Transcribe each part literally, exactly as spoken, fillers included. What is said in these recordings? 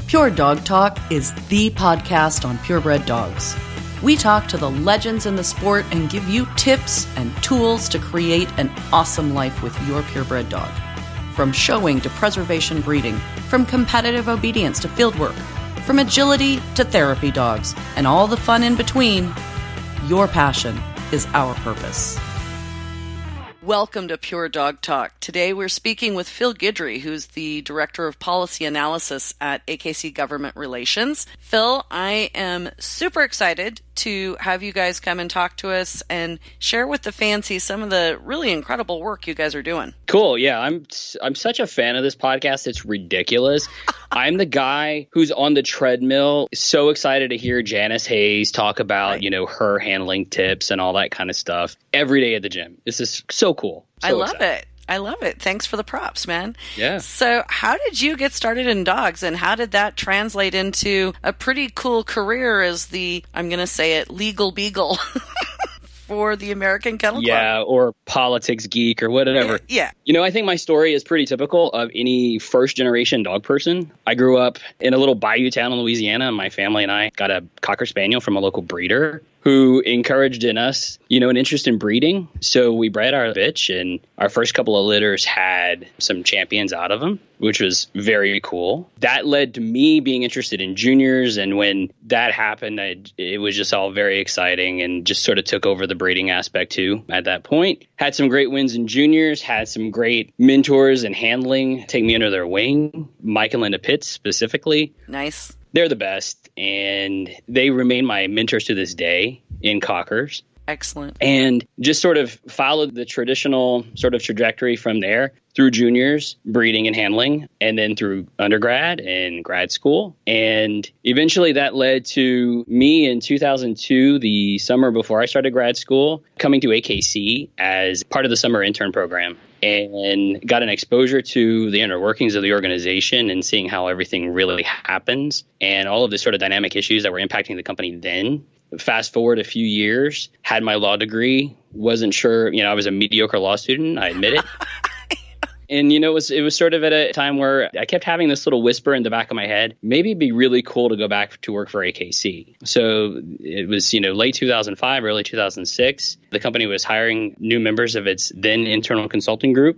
Pure Dog Talk is the podcast on purebred dogs. We talk to the legends in the sport and give you tips and tools to create an awesome life with your purebred dog. From showing to preservation breeding, from competitive obedience to fieldwork, from agility to therapy dogs, and all the fun in between, your passion is our purpose. Welcome to Pure Dog Talk. Today we're speaking with Phil Guidry, who's the Director of Policy Analysis at A K C Government Relations. Phil, I am super excited to have you guys come and talk to us and share with the fancy some of the really incredible work you guys are doing. Cool. Yeah, I'm I'm such a fan of this podcast. It's ridiculous. I'm the guy who's on the treadmill, so excited to hear Janice Hayes talk about, right. you know, her handling tips and all that kind of stuff every day at the gym. This is so cool. So I love excited. it. I love it. Thanks for the props, man. Yeah. So how did you get started in dogs, and how did that translate into a pretty cool career as the, I'm going to say it, legal beagle for the American Kennel Club? Yeah, or politics geek or whatever. Yeah. You know, I think my story is pretty typical of any first-generation dog person. I grew up in a little bayou town in Louisiana, and my family and I got a Cocker Spaniel from a local breeder who encouraged in us, you know, an interest in breeding. So we bred our bitch, and our first couple of litters had some champions out of them, which was very cool. That led to me being interested in juniors. And when that happened, I, it was just all very exciting and just sort of took over the breeding aspect too at that point. Had some great wins in juniors, had some great mentors and handling take me under their wing. Mike and Linda Pitts specifically. Nice. They're the best, and they remain my mentors to this day in Cockers. Excellent. And just sort of followed the traditional sort of trajectory from there through juniors, breeding and handling, and then through undergrad and grad school. And eventually that led to me in two thousand two, the summer before I started grad school, coming to A K C as part of the summer intern program, and got an exposure to the inner workings of the organization and seeing how everything really happens and all of the sort of dynamic issues that were impacting the company then. Fast forward a few years, had my law degree, wasn't sure, you know, I was a mediocre law student, I admit it. And, you know, it was, it was sort of at a time where I kept having this little whisper in the back of my head, maybe it'd be really cool to go back to work for A K C. So it was, you know, late two thousand five, early two thousand six. The company was hiring new members of its then internal consulting group.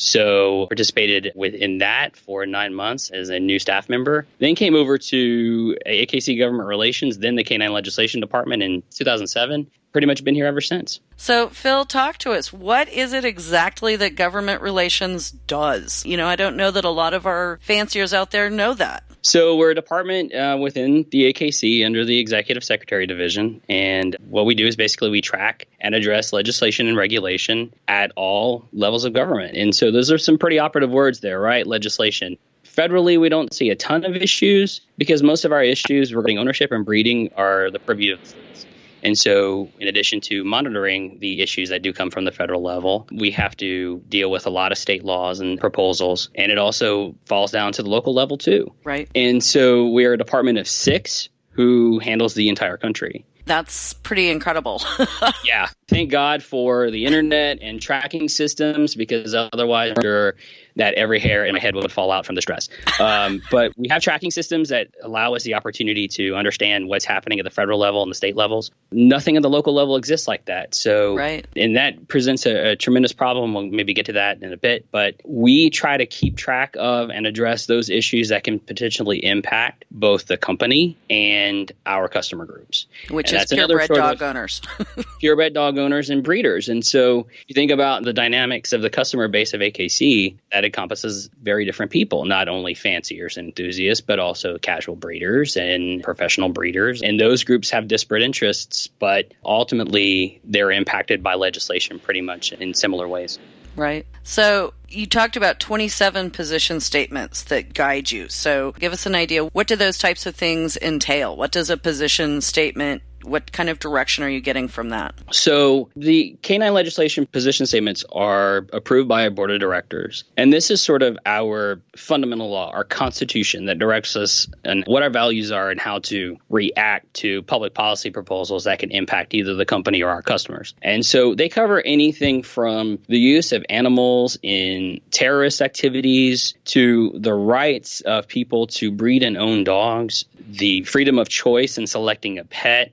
So participated within that for nine months as a new staff member. Then came over to A K C Government Relations, then the Canine Legislation Department in two thousand seven. Pretty much been here ever since. So, Phil, talk to us. What is it exactly that government relations does? You know, I don't know that a lot of our fanciers out there know that. So we're a department uh, within the A K C under the Executive Secretary Division. And what we do is basically we track and address legislation and regulation at all levels of government. And so those are some pretty operative words there, right? Legislation. Federally, we don't see a ton of issues because most of our issues regarding ownership and breeding are the purview of the states. And so in addition to monitoring the issues that do come from the federal level, we have to deal with a lot of state laws and proposals. And it also falls down to the local level, too. Right. And so we are a department of six who handles the entire country. That's pretty incredible. Yeah. Thank God for the internet and tracking systems, because otherwise I'm sure that every hair in my head would fall out from the stress. Um, but we have tracking systems that allow us the opportunity to understand what's happening at the federal level and the state levels. Nothing at the local level exists like that. So, right. And that presents a, a tremendous problem. We'll maybe get to that in a bit. But we try to keep track of and address those issues that can potentially impact both the company and our customer groups. Which and is purebred dog owners. Purebred dog owners and breeders. And so you think about the dynamics of the customer base of A K C, that encompasses very different people, not only fanciers and enthusiasts, but also casual breeders and professional breeders. And those groups have disparate interests, but ultimately they're impacted by legislation pretty much in similar ways. Right. So you talked about twenty-seven position statements that guide you. So give us an idea. What do those types of things entail? What does a position statement What kind of direction are you getting from that? So the canine legislation position statements are approved by our board of directors. And this is sort of our fundamental law, our constitution that directs us and what our values are and how to react to public policy proposals that can impact either the company or our customers. And so they cover anything from the use of animals in terrorist activities to the rights of people to breed and own dogs, the freedom of choice in selecting a pet,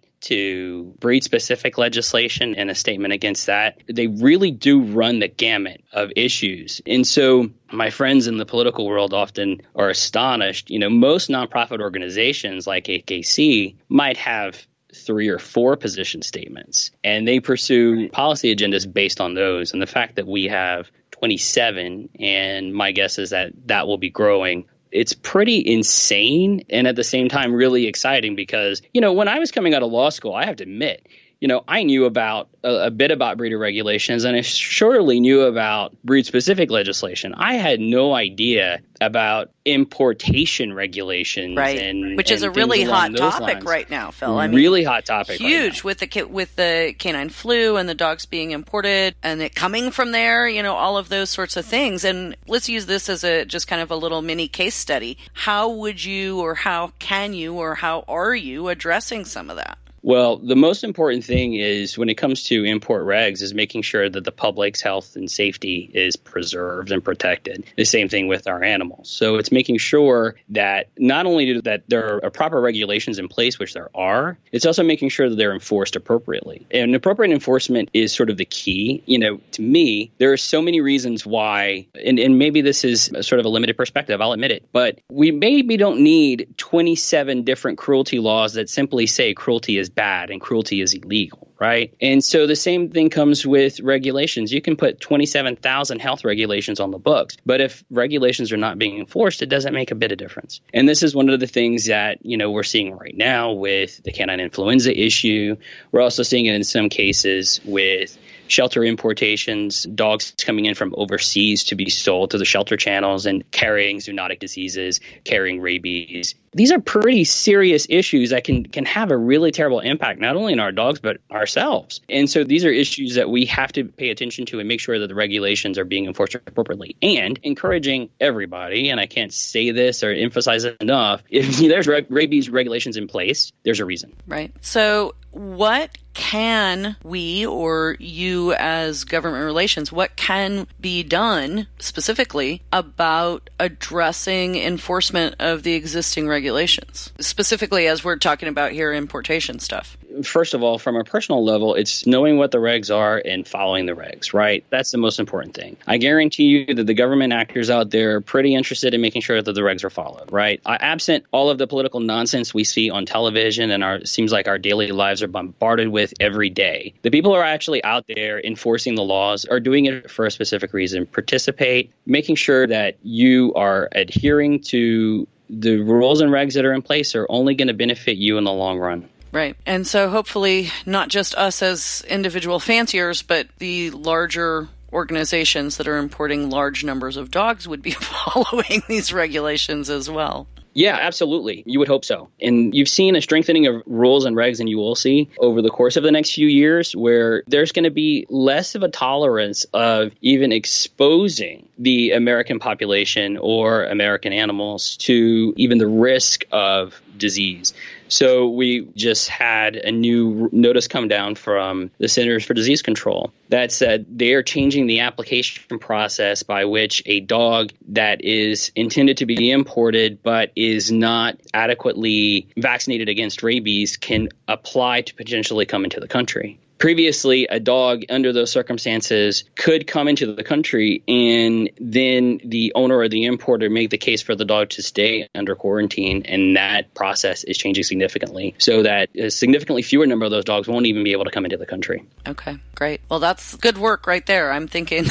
to breed-specific legislation and a statement against that. They really do run the gamut of issues. And so my friends in the political world often are astonished. You know, most nonprofit organizations like A K C might have three or four position statements, and they pursue policy agendas based on those. And the fact that we have twenty-seven, and my guess is that that will be growing, it's pretty insane and at the same time really exciting because, you know, when I was coming out of law school, I have to admit, you know, I knew about a, a bit about breeder regulations and I surely knew about breed-specific legislation. I had no idea about importation regulations, right? And, Which is and a really hot topic lines. right now, Phil. I mean, really hot topic, huge right with the with the canine flu and the dogs being imported and it coming from there. You know, all of those sorts of things. And let's use this as a just kind of a little mini case study. How would you, or how can you, or how are you addressing some of that? Well, the most important thing is when it comes to import regs is making sure that the public's health and safety is preserved and protected. The same thing with our animals. So it's making sure that not only do that there are proper regulations in place, which there are, it's also making sure that they're enforced appropriately. And appropriate enforcement is sort of the key. You know, to me, there are so many reasons why, and, and maybe this is sort of a limited perspective, I'll admit it, but we maybe don't need twenty-seven different cruelty laws that simply say cruelty is bad and cruelty is illegal, right? And so the same thing comes with regulations. You can put twenty-seven thousand health regulations on the books, but if regulations are not being enforced, it doesn't make a bit of difference. And this is one of the things that, you know, we're seeing right now with the canine influenza issue. We're also seeing it in some cases with shelter importations, dogs coming in from overseas to be sold to the shelter channels and carrying zoonotic diseases, carrying rabies. These are pretty serious issues that can can have a really terrible impact, not only on our dogs, but ourselves. And so these are issues that we have to pay attention to and make sure that the regulations are being enforced appropriately, and encouraging everybody, and I can't say this or emphasize it enough, if there's rabies regulations in place, there's a reason. Right. So what can we, or you as government relations, what can be done specifically about addressing enforcement of the existing regulations? Specifically, as we're talking about here, importation stuff. First of all, from a personal level, it's knowing what the regs are and following the regs, right? That's the most important thing. I guarantee you that the government actors out there are pretty interested in making sure that the regs are followed, right? Uh, absent all of the political nonsense we see on television and our seems like our daily lives are bombarded with every day. The people who are actually out there enforcing the laws are doing it for a specific reason. Participate, making sure that you are adhering to the rules and regs that are in place are only going to benefit you in the long run. Right. And so hopefully not just us as individual fanciers, but the larger organizations that are importing large numbers of dogs would be following these regulations as well. Yeah, absolutely. You would hope so. And you've seen a strengthening of rules and regs, and you will see over the course of the next few years where there's going to be less of a tolerance of even exposing the American population or American animals to even the risk of disease. So we just had a new notice come down from the Centers for Disease Control that said they are changing the application process by which a dog that is intended to be imported but is not adequately vaccinated against rabies can apply to potentially come into the country. Previously, a dog under those circumstances could come into the country and then the owner or the importer make the case for the dog to stay under quarantine. And that process is changing significantly so that a significantly fewer number of those dogs won't even be able to come into the country. Okay, great. Well, that's good work right there. I'm thinking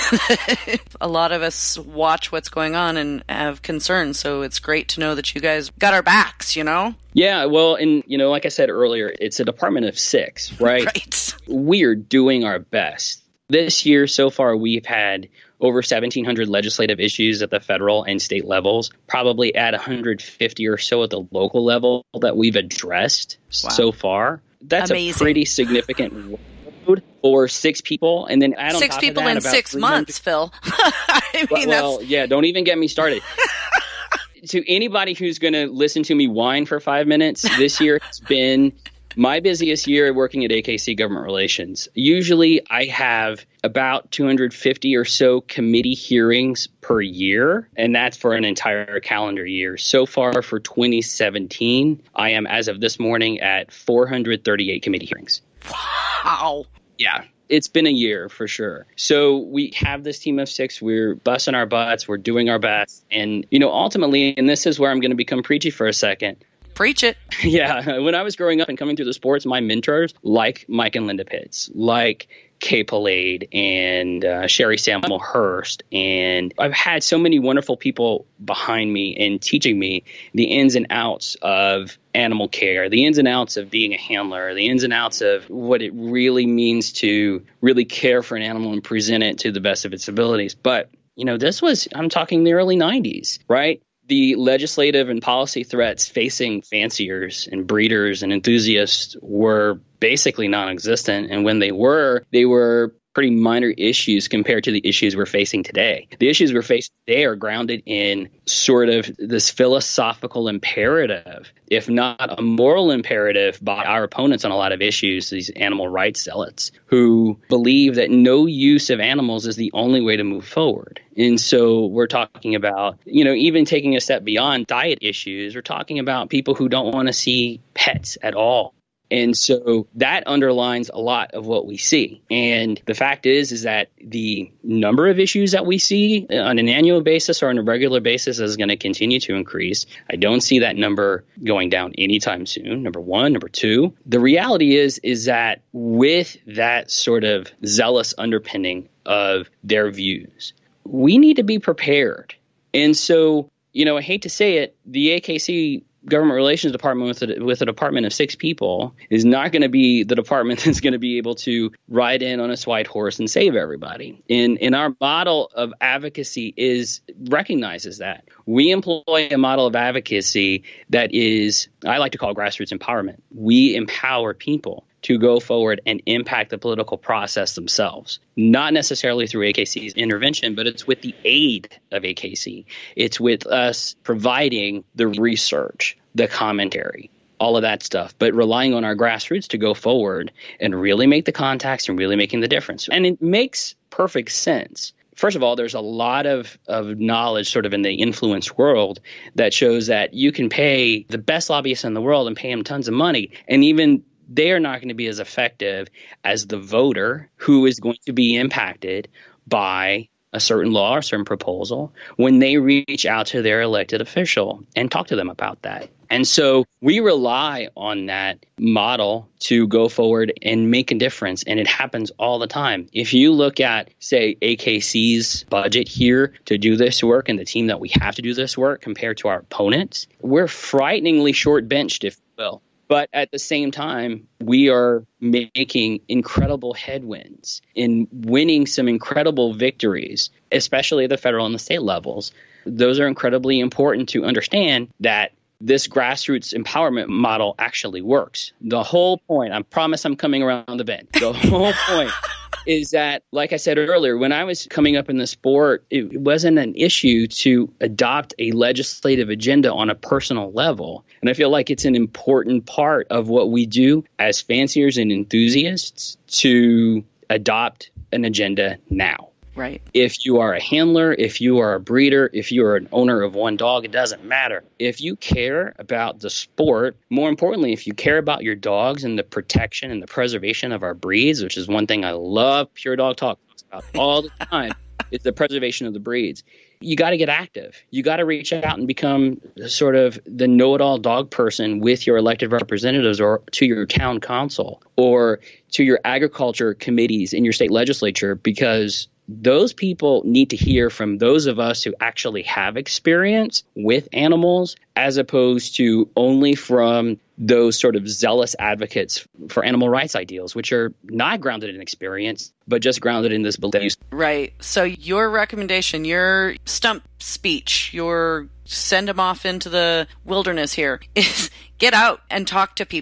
a lot of us watch what's going on and have concerns. So it's great to know that you guys got our backs, you know? Yeah, well, and, you know, like I said earlier, it's a department of six, right? Right. We're doing our best. This year, so far, we've had over seventeen hundred legislative issues at the federal and state levels, probably at one hundred fifty or so at the local level that we've addressed wow. so far. that's Amazing. a pretty significant load for six people. And then add on six top people of that, in about six months, Phil. I mean, well, that's... yeah, don't even get me started. To anybody who's going to listen to me whine for five minutes, this year has been my busiest year working at A K C Government Relations. Usually I have about two hundred fifty or so committee hearings per year, and that's for an entire calendar year. So far for twenty seventeen, I am, as of this morning, at four hundred thirty-eight committee hearings. Wow. Yeah. It's been a year for sure. So we have this team of six. We're busting our butts. We're doing our best. And, you know, ultimately, and this is where I'm going to become preachy for a second. Preach it. Yeah. When I was growing up and coming through the sports, my mentors, like Mike and Linda Pitts, like Kay Palade and uh, Sherry Samuel Hurst. And I've had so many wonderful people behind me and teaching me the ins and outs of animal care, the ins and outs of being a handler, the ins and outs of what it really means to really care for an animal and present it to the best of its abilities. But, you know, this was, I'm talking the early nineties, right? The legislative and policy threats facing fanciers and breeders and enthusiasts were basically non-existent. And when they were, they were pretty minor issues compared to the issues we're facing today. The issues we're facing today are grounded in sort of this philosophical imperative, if not a moral imperative, by our opponents on a lot of issues, these animal rights zealots who believe that no use of animals is the only way to move forward. And so we're talking about, you know, even taking a step beyond diet issues, we're talking about people who don't want to see pets at all. And so that underlines a lot of what we see. And the fact is, is that the number of issues that we see on an annual basis or on a regular basis is going to continue to increase. I don't see that number going down anytime soon, number one. Number two, the reality is, is that with that sort of zealous underpinning of their views, we need to be prepared. And so, you know, I hate to say it, the A K C Government Relations Department with a, with a department of six people is not going to be the department that's going to be able to ride in on a white horse and save everybody. And, and our model of advocacy is recognizes that. We employ a model of advocacy that is, I like to call grassroots empowerment. We empower people to go forward and impact the political process themselves, not necessarily through A K C's intervention, but it's with the aid of A K C. It's with us providing the research, the commentary, all of that stuff, but relying on our grassroots to go forward and really make the contacts and really making the difference. And it makes perfect sense. First of all, there's a lot of, of knowledge sort of in the influence world that shows that you can pay the best lobbyists in the world and pay them tons of money, and even they are not going to be as effective as the voter who is going to be impacted by a certain law or a certain proposal when they reach out to their elected official and talk to them about that. And so we rely on that model to go forward and make a difference. And it happens all the time. If you look at, say, A K C's budget here to do this work and the team that we have to do this work compared to our opponents, we're frighteningly short benched, if you will. But at the same time, we are making incredible headwinds in winning some incredible victories, especially at the federal and the state levels. Those are incredibly important to understand that this grassroots empowerment model actually works. The whole point, I promise I'm coming around the bend. The whole point is that, like I said earlier, when I was coming up in the sport, it wasn't an issue to adopt a legislative agenda on a personal level. And I feel like it's an important part of what we do as fanciers and enthusiasts to adopt an agenda now. Right. If you are a handler, if you are a breeder, if you are an owner of one dog, it doesn't matter. If you care about the sport, more importantly, if you care about your dogs and the protection and the preservation of our breeds, which is one thing I love Pure Dog Talk talks about all the time, is the preservation of the breeds. You got to get active. You got to reach out and become sort of the know-it-all dog person with your elected representatives or to your town council or to your agriculture committees in your state legislature, because those people need to hear from those of us who actually have experience with animals, as opposed to only from those sort of zealous advocates for animal rights ideals, which are not grounded in experience, but just grounded in this belief. Right. So your recommendation, your stump speech, your send them off into the wilderness here is get out and talk to people.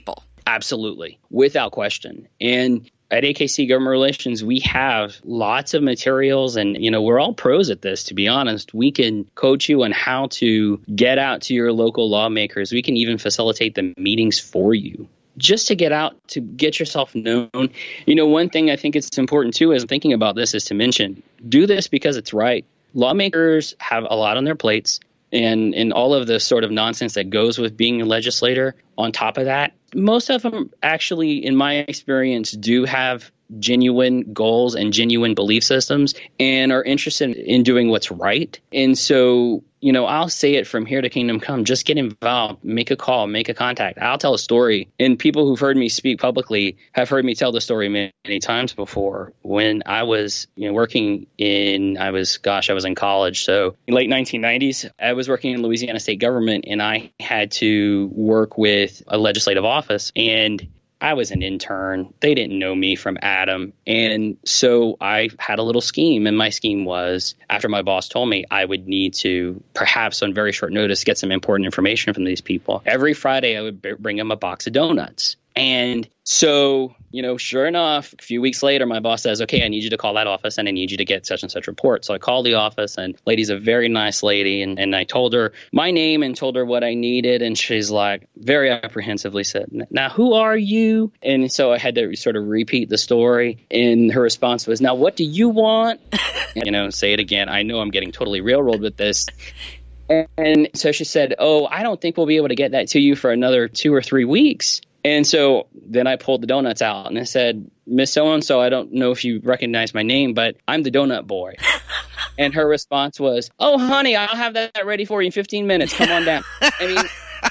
Absolutely. Without question. And at A K C Government Relations, we have lots of materials and, you know, we're all pros at this, to be honest. We can coach you on how to get out to your local lawmakers. We can even facilitate the meetings for you just to get out, to get yourself known. You know, one thing I think it's important, too, as I'm thinking about this is to mention, do this because it's right. Lawmakers have a lot on their plates. And, and all of the sort of nonsense that goes with being a legislator. On top of that, most of them actually, in my experience, do have genuine goals and genuine belief systems and are interested in doing what's right. And so, you know, I'll say it from here to Kingdom Come, just get involved, make a call, make a contact. I'll tell a story. And people who've heard me speak publicly have heard me tell the story many, many times before. When I was, you know, working in, I was, gosh, I was in college. So in late nineteen nineties, I was working in Louisiana state government and I had to work with a legislative office, and I was an intern. They didn't know me from Adam. And so I had a little scheme. And my scheme was, after my boss told me I would need to, perhaps on very short notice, get some important information from these people, every Friday I would b- bring them a box of donuts. And so, you know, sure enough, a few weeks later, my boss says, okay, I need you to call that office and I need you to get such and such report. So I called the office, and lady's a very nice lady. And, and I told her my name and told her what I needed. And she's like, very apprehensively said, now, who are you? And so I had to sort of repeat the story. And her response was, now, what do you want? And, you know, say it again. I know I'm getting totally railroaded with this. And so she said, oh, I don't think we'll be able to get that to you for another two or three weeks. And so then I pulled the donuts out and I said, Miss So-and-so, I don't know if you recognize my name, but I'm the donut boy. And her response was, oh, honey, I'll have that ready for you in fifteen minutes. Come on down. I mean,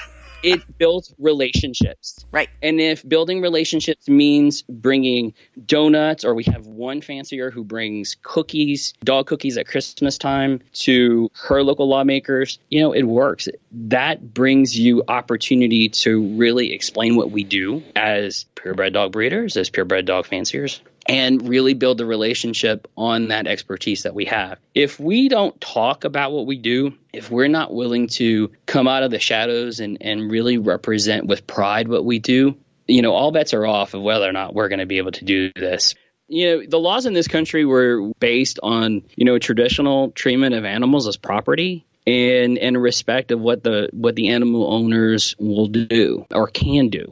it builds relationships. Right. And if building relationships means bringing donuts, or we have one fancier who brings cookies, dog cookies at Christmas time to her local lawmakers, you know, it works. That brings you opportunity to really explain what we do as purebred dog breeders, as purebred dog fanciers, and really build the relationship on that expertise that we have. If we don't talk about what we do, if we're not willing to come out of the shadows and, and really represent with pride what we do, you know, all bets are off of whether or not we're going to be able to do this. You know, the laws in this country were based on, you know, traditional treatment of animals as property and, and respect of what the what the animal owners will do or can do.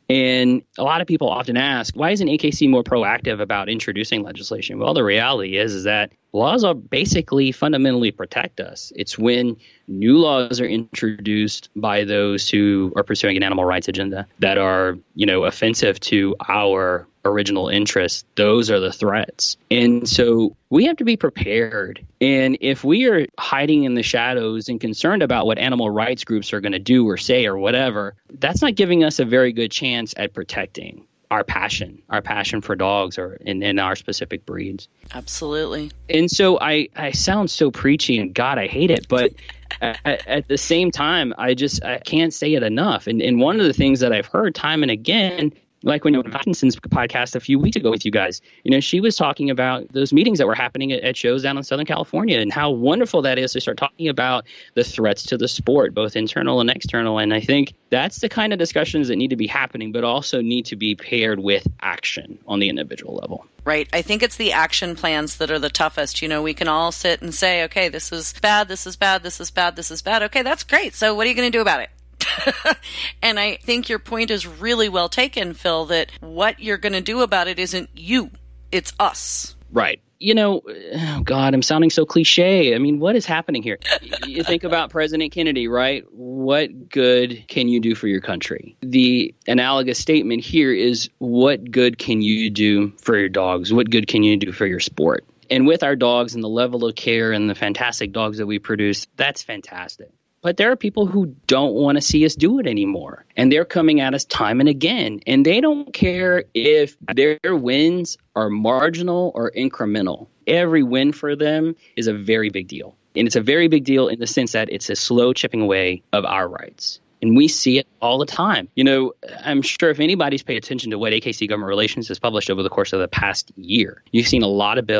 And a lot of people often ask, why isn't A K C more proactive about introducing legislation? Well, the reality is, is that laws are basically fundamentally protect us. It's when new laws are introduced by those who are pursuing an animal rights agenda that are, you know, offensive to our original interests. Those are the threats. And so we have to be prepared. And if we are hiding in the shadows and concerned about what animal rights groups are going to do or say or whatever, that's not giving us a very good chance at protecting our passion, our passion for dogs or in, in our specific breeds. Absolutely. And so I, I sound so preachy, and God, I hate it. But at, at the same time, I just I can't say it enough. And, and one of the things that I've heard time and again, like when you were on Pattinson's podcast a few weeks ago with you guys, you know, she was talking about those meetings that were happening at, at shows down in Southern California and how wonderful that is to start talking about the threats to the sport, both internal and external. And I think that's the kind of discussions that need to be happening, but also need to be paired with action on the individual level. Right. I think it's the action plans that are the toughest. You know, we can all sit and say, okay, this is bad, this is bad, this is bad, this is bad. Okay, that's great. So what are you going to do about it? And I think your point is really well taken, Phil, that what you're going to do about it isn't you, it's us. Right. You know, oh God, I'm sounding so cliche. I mean, what is happening here? You think about President Kennedy, right? What good can you do for your country? The analogous statement here is, what good can you do for your dogs? What good can you do for your sport? And with our dogs and the level of care and the fantastic dogs that we produce, that's fantastic. But there are people who don't want to see us do it anymore. And they're coming at us time and again. And they don't care if their wins are marginal or incremental. Every win for them is a very big deal. And it's a very big deal in the sense that it's a slow chipping away of our rights. And we see it all the time. You know, I'm sure if anybody's paid attention to what A K C Government Relations has published over the course of the past year, you've seen a lot of bills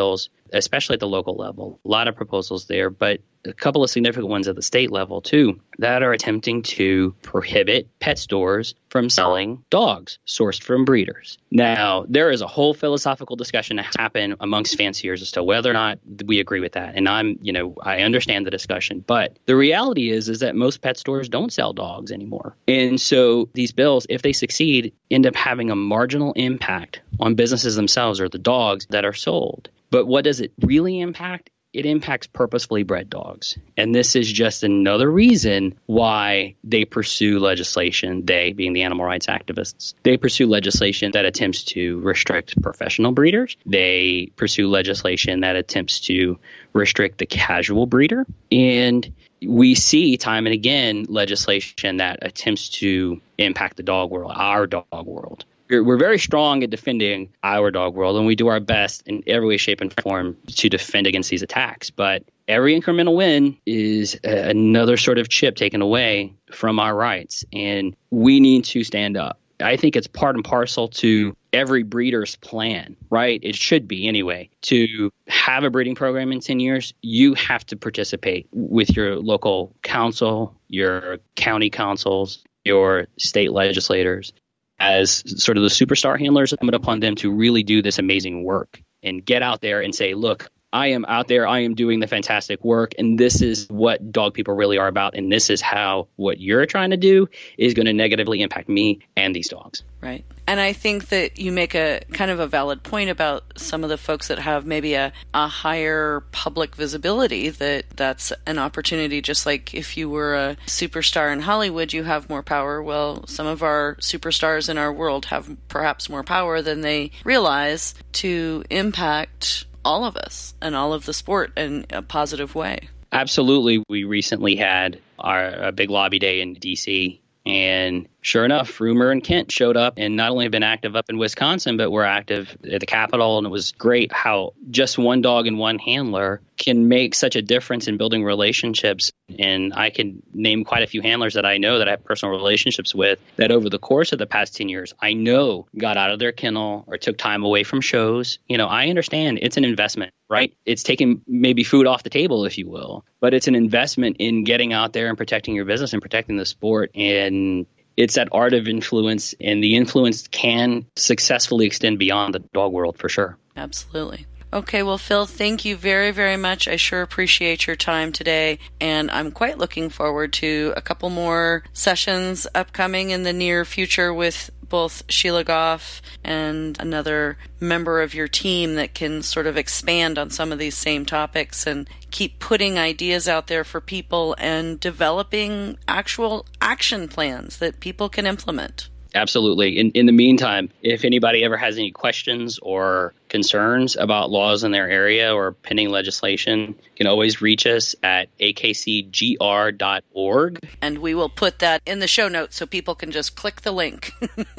especially at the local level. A lot of proposals there, but a couple of significant ones at the state level too that are attempting to prohibit pet stores from selling dogs sourced from breeders. Now, there is a whole philosophical discussion to happen amongst fanciers as to whether or not we agree with that. And I'm, you know, I understand the discussion, but the reality is, is that most pet stores don't sell dogs anymore. And so these bills, if they succeed, end up having a marginal impact on businesses themselves or the dogs that are sold. But what does it really impact? It impacts purposefully bred dogs. And this is just another reason why they pursue legislation, they being the animal rights activists, they pursue legislation that attempts to restrict professional breeders. They pursue legislation that attempts to restrict the casual breeder. And we see time and again legislation that attempts to impact the dog world, our dog world. We're very strong at defending our dog world, and we do our best in every way, shape, and form to defend against these attacks. But every incremental win is another sort of chip taken away from our rights, and we need to stand up. I think it's part and parcel to every breeder's plan, right? It should be anyway. To have a breeding program in ten years, you have to participate with your local council, your county councils, your state legislators, as sort of the superstar handlers. It's upon them to really do this amazing work and get out there and say, look, I am out there, I am doing the fantastic work, and this is what dog people really are about, and this is how what you're trying to do is going to negatively impact me and these dogs. Right. And I think that you make a kind of a valid point about some of the folks that have maybe a, a higher public visibility, that that's an opportunity. Just like if you were a superstar in Hollywood, you have more power. Well, some of our superstars in our world have perhaps more power than they realize to impact all of us and all of the sport in a positive way. Absolutely. We recently had our a big lobby day in D C, and sure enough, Rumer and Kent showed up and not only have been active up in Wisconsin, but were active at the Capitol. And it was great how just one dog and one handler can make such a difference in building relationships. And I can name quite a few handlers that I know that I have personal relationships with that over the course of the past ten years, I know got out of their kennel or took time away from shows. You know, I understand it's an investment, right? It's taking maybe food off the table, if you will, but it's an investment in getting out there and protecting your business and protecting the sport. And it's that art of influence, and the influence can successfully extend beyond the dog world for sure. Absolutely. Okay, well, Phil, thank you very, very much. I sure appreciate your time today, and I'm quite looking forward to a couple more sessions upcoming in the near future with both Sheila Goff and another member of your team that can sort of expand on some of these same topics and keep putting ideas out there for people and developing actual action plans that people can implement. Absolutely. In in the meantime, if anybody ever has any questions or concerns about laws in their area or pending legislation, you can always reach us at a k c g r dot org. And we will put that in the show notes so people can just click the link.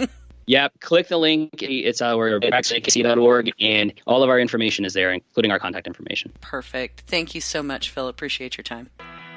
Yep, click the link. It's our a k c dot org, and all of our information is there, including our contact information. Perfect. Thank you so much, Phil. Appreciate your time.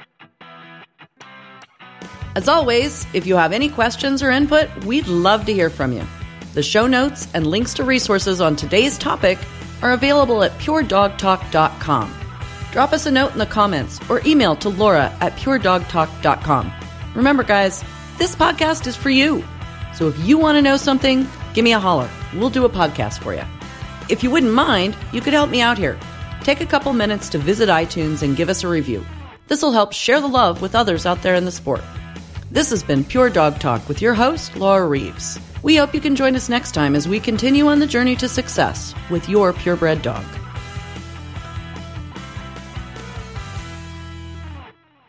As always, if you have any questions or input, we'd love to hear from you. The show notes and links to resources on today's topic are available at pure dog talk dot com. Drop us a note in the comments or email to Laura at pure dog talk dot com. Remember, guys, this podcast is for you. So if you want to know something, give me a holler. We'll do a podcast for you. If you wouldn't mind, you could help me out here. Take a couple minutes to visit iTunes and give us a review. This will help share the love with others out there in the sport. This has been Pure Dog Talk with your host, Laura Reeves. We hope you can join us next time as we continue on the journey to success with your purebred dog.